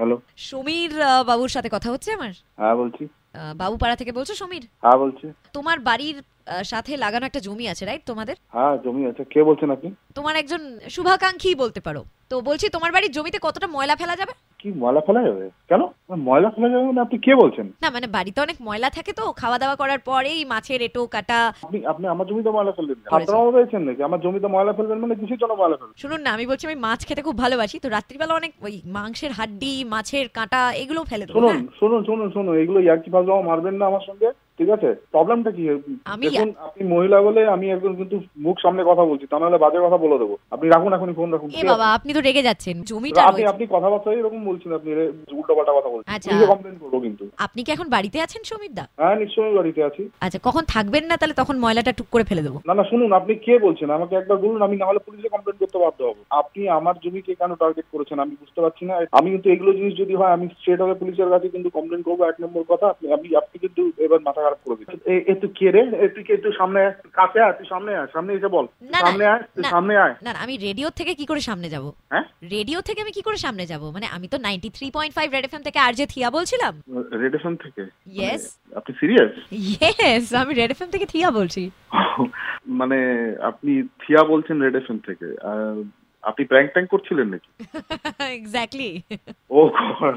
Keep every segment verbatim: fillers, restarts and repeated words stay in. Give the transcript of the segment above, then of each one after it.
Hello, Samir আহ, বাবুর সাথে কথা হচ্ছে আমার? হ্যাঁ বলছি। আহ, বাবুপাড়া থেকে বলছো সমীর? হ্যাঁ বলছি। তোমার বাড়ির আহ, সাথে লাগানো একটা জমি আছে, রাইট তোমাদের? হ্যাঁ জমি আছে, কে বলছেন আপনি? তোমার একজন শুভাকাঙ্ক্ষী বলতে পারো। তো বলছি তোমার বাড়ির জমিতে কতটা ময়লা ফেলা যাবে? কি ময়লা ফেলা যাবে? কেন ময়লা ফেলা যাবে মানে আপনি কে বলছেন? না মানে বাড়িতে অনেক ময়লা থাকে, তো খাওয়া দাওয়া করার পরেই মাছের এঁটো কাটা। আপনি আপনি আমার জমিতে ময়লা ফেলবেন? করেছে। আপনারাও পেয়েছেন নাকি আমার জমিতে ময়লা ফেলবেন? মানে কিসের জন্য ময়লা ফেলবেন? শুনুন না, আমি বলছি আমি মাছ খেতে খুব ভালোবাসি, তো রাত্রিবেলা অনেক ওই মাংসের হাড্ডি, মাছের কাঁটা এগুলো ফেলে দেবো। শুনুন হ্যাঁ? শুনুন শুনুন শুনুন এগুলো ইয়ার্কি ফাজলামো মারবেন না আমার সঙ্গে, ঠিক আছে? প্রবলেমটা কি? আমি দেখুন আপনি মহিলা বলে আমি একজন কিন্তু মুখ সামনে কথা বলছি, তা নাহলে বাজে কথা বলে দেবো। আপনি রাখুন, এখনই ফোন রাখুন। এ বাবা, আপনি তো রেগে যাচ্ছেন। জমিটা আপনি রয়েছে। আপনি কথাবার্তা এরকম বলছেন, আপনি উল্টো পাল্টা কথা বলছেন, আচ্ছা। পুলিশে কমপ্লেন করবো কিন্তু। আপনি কি এখন বাড়িতে আছেন সমীর দা? হ্যাঁ নিশ্চয়ই বাড়িতে আছি। আচ্ছা, কখন থাকবেন না তাহলে তখন ময়লাটা টুক করে ফেলে দেবো। না না শুনুন, আপনি কে বলছেন আমাকে একবার বলুন, আমি না হলে পুলিশে কমপ্লেন করতে বাধ্য হবো। আপনি আমার জমিকে কেন টার্গেট করেছেন আমি বুঝতে পারছি না। আমি কিন্তু এগুলো জিনিস যদি হয় আমি স্ট্রেট হবে পুলিশের কাছে কিন্তু কমপ্লেন করবো, এক নম্বর কথা। আপনি আপনি আপনি কিন্তু এবার মাথা খারাপ করে দিচ্ছেন। একটু কে রে, একটু কে, একটু সামনে আয়, কাছে আয়, তুই সামনে আয়, সামনে এসে বল। না, না, সামনে আয়, তুই না, সামনে আয়। না না, আমি রেডিও থেকে কি করে সামনে যাব? হ্যাঁ রেডিও থেকে আমি কি করে সামনে যাব? মানে আমি তো ninety three point five red FM থেকে আরজে থিয়া বলছিলাম। রেড এফ এম থেকে? ইয়েস আপনি সিরিয়াস? ইয়েস, আমি রেড এফএম থেকে থিয়া বলছি। মানে আপনি থিয়া বলছেন রেড এফ এম থেকে? আহ, আপনি প্র্যাঙ্ক ট্যাঙ্ক করছিলেন নাকি? এক্স্যাক্টলি। ও গড,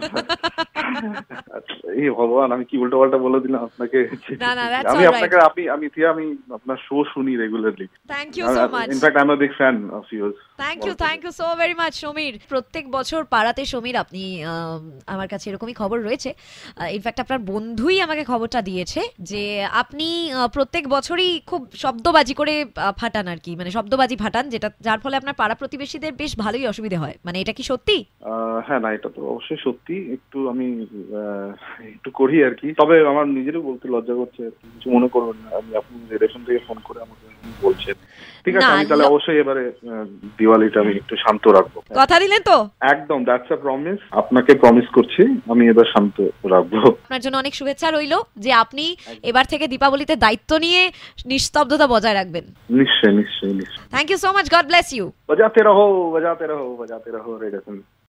এই ভগবান, আমি কি উল্টো পাল্টা বলে দিলাম আপনাকে। না না, দ্যাটস আমি অলরাইট। আপনাকে আপনি আমি থিয়া, আমি আপনার শো শুনি regularly. Thank you so much. In fact I'm a big fan of yours. Thank you thank you so very much Samir. প্রত্যেক বছর পাড়াতে সমীর আপনি আম, আমার কাছে এরকমই খবর রয়েছে। ইনফ্যাক্ট আপনার বন্ধুই আমাকে খবরটা দিয়েছে যে আপনি আহ, প্রত্যেক বছরই খুব শব্দবাজি করে আহ, ফাটান আর কি, মানে শব্দবাজি ফাটান, যেটা যার ফলে আপনার পাড়া প্রতিবেশীদের বেশ ভালোই অসুবিধা হয়। মানে এটা কি সত্যি? হ্যাঁ না, এটা তো অবশ্যই সত্যি। একটু আমি আহ, একটু করি আর কি, তবে আমার নিজেরও বলতে লজ্জা করছে আর কি। কিছু মনে করবেন না, আমি আপনি রেডিয়েশন থেকে ফোন করে আমাকে বলছেন। ঠিক আছে, না, আমি তাহলে ল- অবশ্যই এবারে আহ, দিওয়ালিটা আমি একটু শান্ত রাখবো। কথা দিলেন তো? একদম, দ্যাটস আ প্রমিস। আপনাকে প্রমিস করছি আমি এবার শান্ত রাখবো। আপনার জন্য অনেক শুভেচ্ছা রইলো যে আপনি এবার থেকে দীপাবলিতে দায়িত্ব নিয়ে নিস্তব্ধতা বজায় রাখবেন। নিশ্চয়ই নিশ্চয়ই নিশ্চয়ই। Thank you so much, God bless you. बजाते रहो बजाते रहो बजाते रहो रेड एफ एम।